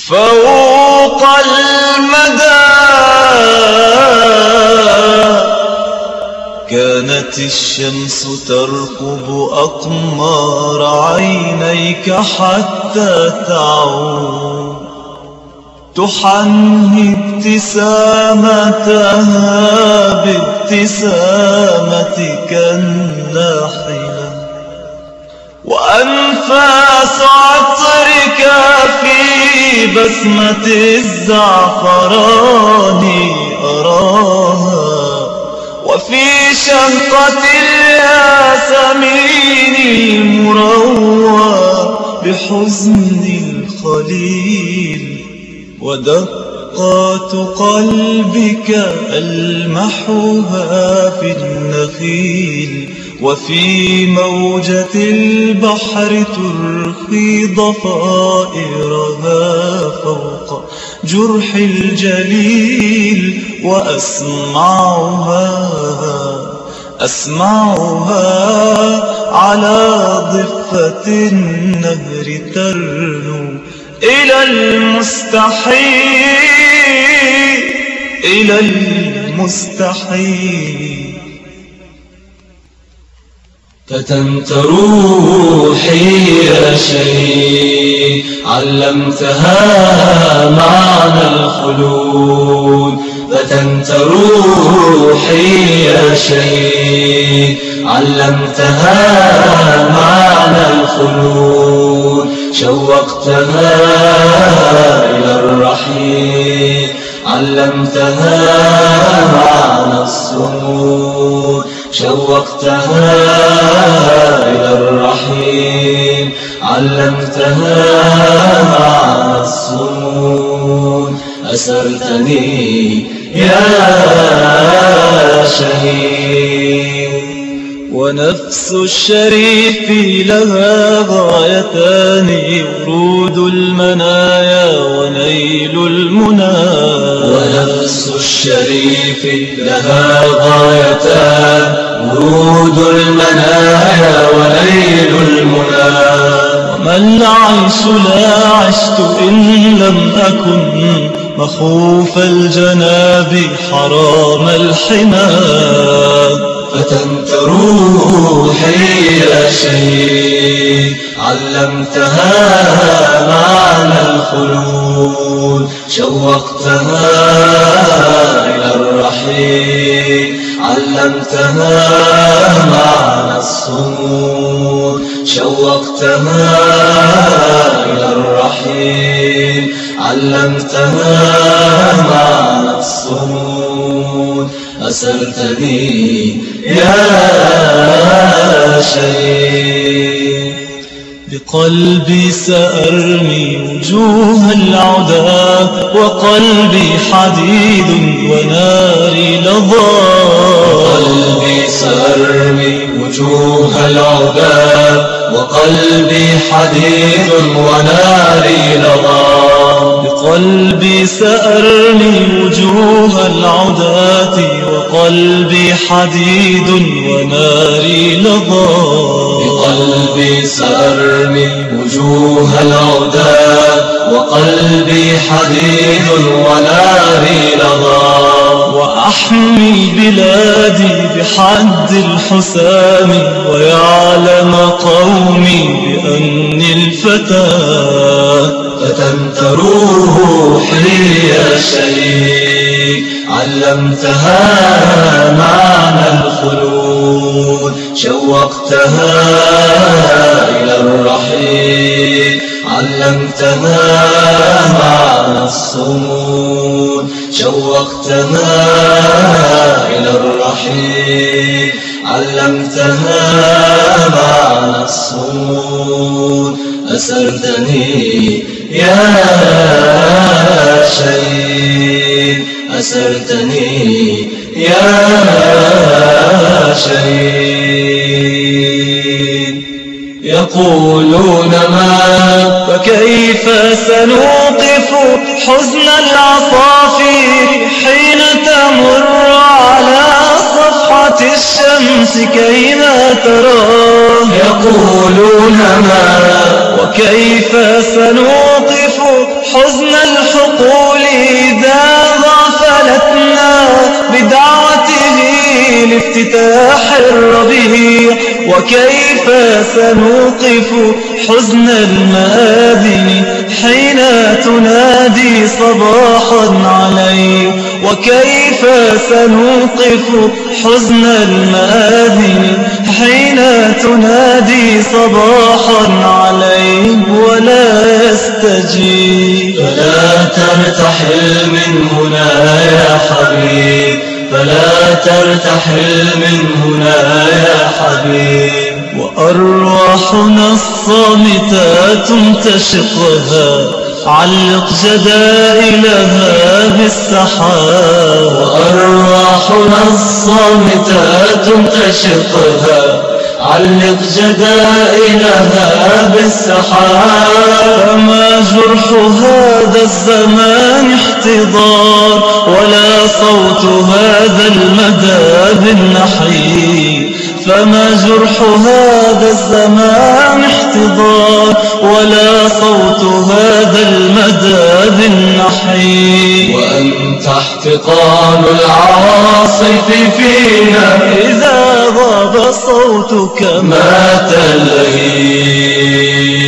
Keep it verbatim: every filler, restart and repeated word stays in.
فوق المدى كانت الشمس ترقب أقمار عينيك حتى تعود، تحني ابتسامتها بابتسامتك الناحلة، وأنفاس عطرك في بسمة الزعفران أراها، وفي شهقة الياسمين المروى بحزن الخليل، ودقات قلبك ألمحها في النخيل، وفي موجة البحر ترخي ضفائرها فوق جرح الجليل، وأسمعها أسمعها على ضفة النهر ترنو إلى المستحيل إلى المستحيل. فتنت روحي يا شيء علمتها معنى الخلود، فتنت روحي يا شيء علمتها معنى الخلود، شوقتها إلى الرحيل علمتها معنى الصمود، شوقتها إلى الرحيل علمتها معنى الصمود، أسرتني يا شهيد. ونفس الشريف لها غايتان، ورود المنايا ونيل المنى، ونفس الشريف لها غايتان، ورود المنايا ونيل المنى، وما العيش لا عشت إن لم أكن مخوف الجناب حرام الحمى. فتنت روحي يا شهيد علمتها معنى الخلود، شوقتها إلى الرحيل علمتها معنى الصمود، شوقتها إلى الرحيل علمتها معنى الصمود، أسرتني يا شهيد. بقلبي سأرمي وجوه العداة، وقلبي حديد وناري لظى، بقلبي سأرمي وجوه العداة، وقلبي حديد وناري لظى، بقلبي سأرمي وجوه العداة، وقلبي حديد وناري لظى، بقلبي سأرمي وجوه العداة، وقلبي حديد وناري لظى، وأحمي بلادي بحد الحسام، ويعلم قومي بأني الفتى. فتنت روحي يا شهيد علمتها معنى الخلود، شوقتها إلى الرحيل علمتها معنى الصمود، شوقتها إلى الرحيل علمتها معنى الصمود، أسرتني يا شهيد، أسرتني يا شهيد. يقولون ما فكيف سنوقف حزن العصافير حين تمر على صفحة الشمس كيما تراه؟ يقولون ما وكيف سنوقف حزن الحقول إذا غفلتنا بدعوته لافتتاح الربيع. وكيف سنوقف حزن المآذن حين تنادي صباحا عليه. وكيف سنوقف حزن المآذن حين تنادي صباحا عليه ولا يستجيب. فلا ترتحل من هنا يا حبيب، فلا ترتحل من هنا يا حبيب. وأرواحنا الصامتات تشقها علق جدائلها بالسحاب. وأرواحنا الصامتات تشقها علق جدائلها بالسحاب. فما جرح هذا الزمان احتضار ولا صوت هذا المدى بالنحيب. فما جرح هذا الزمان احتضار ولا صوت هذا المدى بالنحيب. وأنت احتقان العواصف فينا إذا غاب صوتك مات اللهيب.